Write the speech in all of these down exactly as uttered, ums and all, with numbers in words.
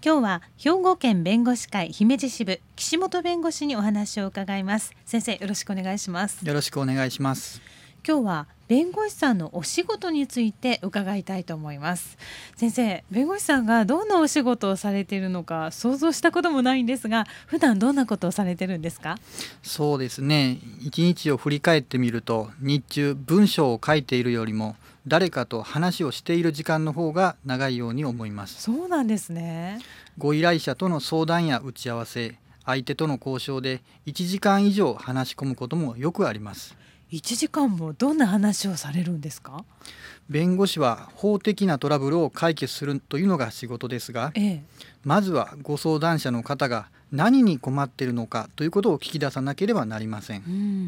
今日は兵庫県弁護士会姫路支部岸本弁護士にお話を伺います。先生、よろしくお願いします。 よろしくお願いします。 今日は弁護士さんのお仕事について伺いたいと思います。先生、弁護士さんがどんなお仕事をされているのか想像したこともないんですが、普段どんなことをされてるんですか？ そうですね、一日を振り返ってみると、日中文章を書いているよりも誰かと話をしている時間の方が長いように思います。 そうなんですね。 ご依頼者との相談や打ち合わせ、相手との交渉でいちじかん以上話し込むこともよくあります。 いちじかんもどんな話をされるんですか？ 弁護士は法的なトラブルを解決するというのが仕事ですが、 ええ、 まずはご相談者の方が何に困っているのかということを聞き出さなければなりません。 うん、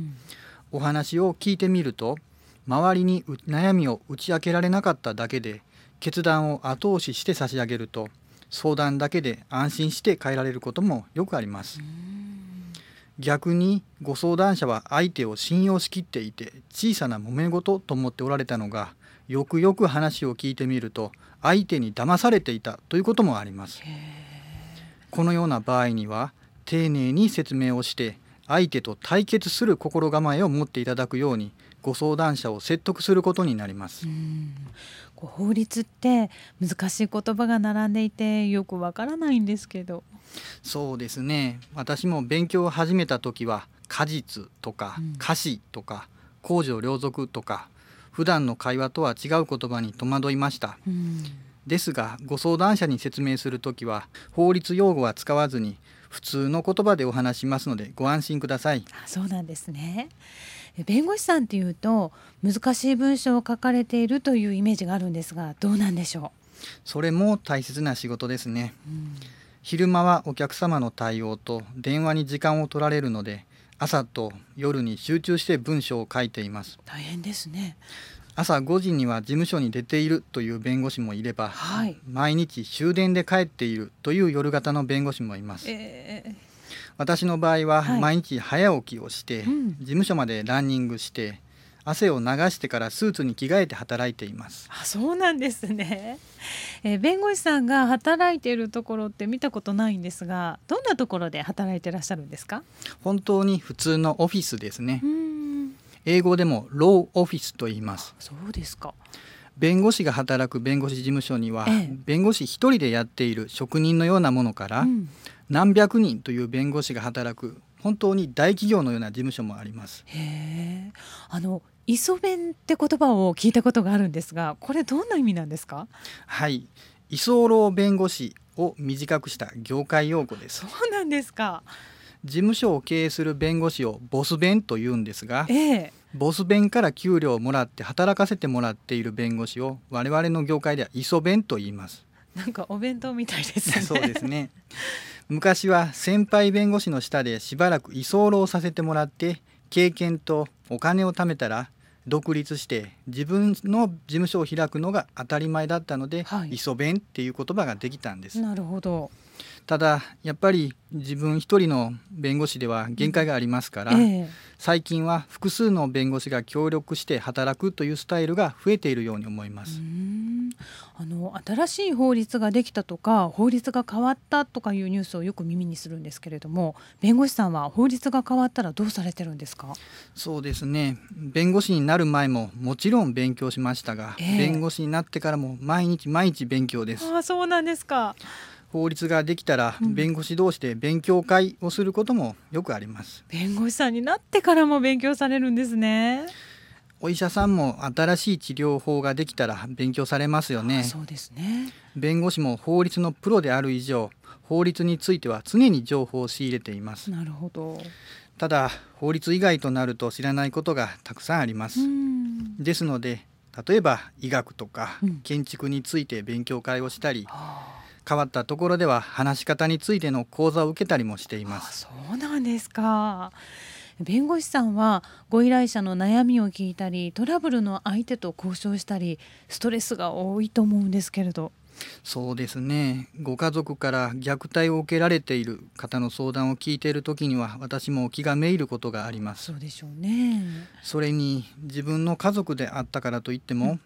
お話を聞いてみると、周りに悩みを打ち明けられなかっただけで決断を後押しして差し上げると、相談だけで安心して帰られることもよくあります。逆にご相談者は相手を信用しきっていて小さな揉め事と思っておられたのが、よくよく話を聞いてみると相手に騙されていたということもあります。このような場合には丁寧に説明をして相手と対決する心構えを持っていただくように、ご相談者を説得することになります。 うん、こう法律って難しい言葉が並んでいてよくわからないんですけど。 そうですね、私も勉強を始めた時は果実とかうん可視とか公序良俗とか、普段の会話とは違う言葉に戸惑いました。 うんですがご相談者に説明するときは法律用語は使わずに普通の言葉でお話しますのでご安心ください。 あ、そうなんですね。え弁護士さんっていうと難しい文章を書かれているというイメージがあるんですが、どうなんでしょそれも大切な仕事ですね。 う？うん、 昼間はお客様の対応と電話に時間を取られるので、朝と夜に集中して文章を書いています。 大変ですね。 朝ごじには事務所に出ているという弁護士もいれば、 はい、 毎日終電で帰っているという夜型の弁護士もいます。 えー私の場合ははい毎日早起きをして、 うん、 事務所までランニングして汗を流してからスーツに着替えて働いています。 あ、そうなんですね。えー弁護士さんが働いているところって見たことないんですが、どんなところで働いていらっしゃるんですか？ 本当に普通のオフィスですね。 うーん、 英語でもローオフィスと言います。 そうですか。 弁護士が働く弁護士事務所には、 ええ弁護士一人でやっている職人のようなものから、 うん、 何百人という弁護士が働く本当に大企業のような事務所もあります。 へえ、あの磯弁って言葉を聞いたことがあるんですが、これどんな意味なんですか？ はい、居候弁護士を短くした業界用語です。 そうなんですか。 事務所を経営する弁護士をボス弁と言うんですが、 ええ、 ボス弁から給料をもらって働かせてもらっている弁護士を我々の業界では磯弁と言います。 なんかお弁当みたいですね。 そうですね。昔は先輩弁護士の下でしばらく居候させてもらって、経験とお金を貯めたら独立して自分の事務所を開くのが当たり前だったので、 はい、 磯弁っていう言葉ができたんです。 なるほど。 ただやっぱり自分一人の弁護士では限界がありますから、 ええ、 最近は複数の弁護士が協力して働くというスタイルが増えているように思いまうーす。 ん、あの新しい法律ができたとか法律が変わったとかいうニュースをよく耳にするんですけれども、弁護士さんは法律が変わったらどうされてるんですか？ そうですね、弁護士になる前ももちろん勉強しましたが、 ええ、 弁護士になってからも毎日毎日勉強です。 ああ、そうなんですか。 法律ができたらうん弁護士同士で勉強会をすることもよくあります。 弁護士さんになってからも勉強されるんですね。 お医者さんも新しい治療法ができたら勉強されますよね。 あ、そうですね。 弁護士も法律のプロである以上、法律については常に情報を仕入れています。 なるほど。 ただ法律以外となると知らないことがたくさんありまうす。 ん、 ですので例えば医学とかうん、 建築について勉強会をしたり、 は変わったところでは話し方についての講座を受けたりもしていまあ、 す。 そうなんですか。弁護士さんはご依頼者の悩みを聞いたりトラブルの相手と交渉したりストレスが多いと思うんですけれど。 そうですね、ご家族から虐待を受けられている方の相談を聞いているときには私も気がめいることがあります。 そうでしょうね。 それに自分の家族であったからといっても、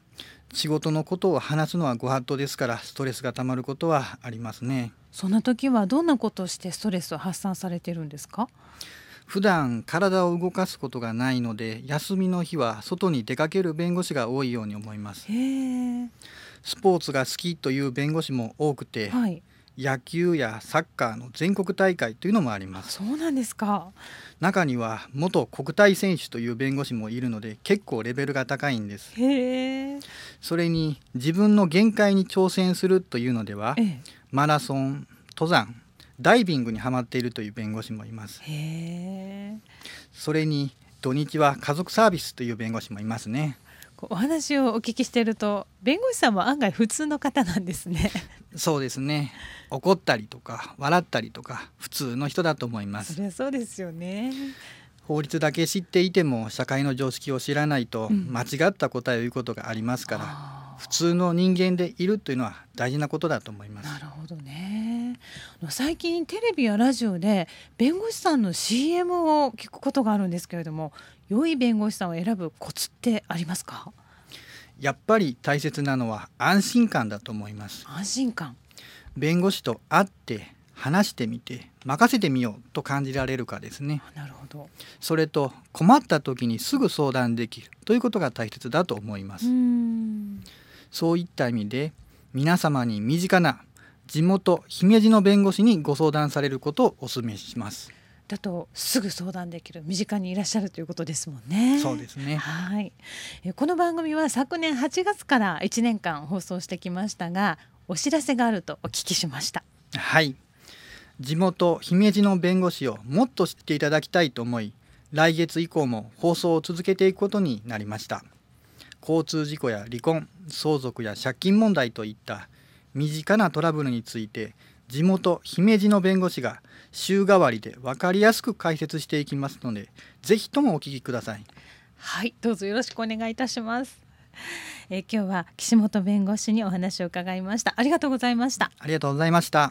仕事のことを話すのはご法度ですから、ストレスがたまることはありますね。 そんな時はどんなことをしてストレスを発散されてるんですか？ 普段体を動かすことがないので、休みの日は外に出かける弁護士が多いように思います。 へー。 スポーツが好きという弁護士も多くて、 はい。 野球やサッカーの全国大会というのもあります。 そうなんですか。 中には元国体選手という弁護士もいるので、結構レベルが高いんです。 へー。 それに自分の限界に挑戦するというのでは、 ええ。 マラソン、登山、ダイビングにハマっているという弁護士もいます。 へー。 それに土日は家族サービスという弁護士もいますね。 こうお話をお聞きしていると、弁護士さんも案外普通の方なんですね。 そうですね。怒ったりとか笑ったりとか普通の人だと思います。 そりゃそうですよね。 法律だけ知っていても社会の常識を知らないとうん間違った答えを言うことがありますから、 あー普通の人間でいるというのは大事なことだと思います。 なるほどね。あの最近テレビやラジオで弁護士さんの シーエム を聞くことがあるんですけれども、良い弁護士さんを選ぶコツってありますか？ やっぱり大切なのは安心感だと思います。 安心感。 弁護士と会って話してみて任せてみようと感じられるかですね。 あなるほど。 それと困った時にすぐ相談できるということが大切だと思いまうーす。 んそういった意味で皆様に身近な地元姫路の弁護士にご相談されることをお勧めします。 だとすぐ相談できる、身近にいらっしゃるということですもんね。 そうですね。 はい。えこの番組は昨年はちがつからいちねんかん放送してきましたが、お知らせがあるとお聞きしました。 はい。地元姫路の弁護士をもっと知っていただきたいと思い、来月以降も放送を続けていくことになりました。交通事故や離婚、相続や借金問題といった身近なトラブルについて、地元姫路の弁護士が週替わりで分かりやすく解説していきますので、ぜひともお聞きください。 はい、どうぞよろしくお願いいたします。え今日は岸本弁護士にお話を伺いました。ありがとうございました。 ありがとうございました。